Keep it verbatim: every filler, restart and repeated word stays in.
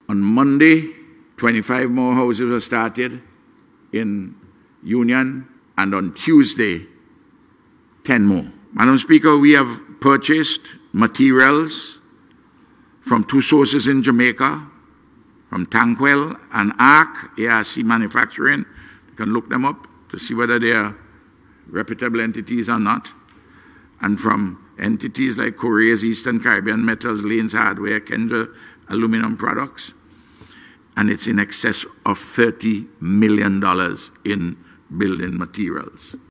On Monday, twenty-five more houses were started in Union, and on Tuesday, ten more. Madam Speaker, we have purchased materials from two sources in Jamaica, from Tankwell and ARC, A R C Manufacturing. You can look them up to see whether they are reputable entities or not. And from entities like Korea's Eastern Caribbean Metals, Lanes Hardware, Kendra Aluminum Products. And it's in excess of thirty million dollars in building materials.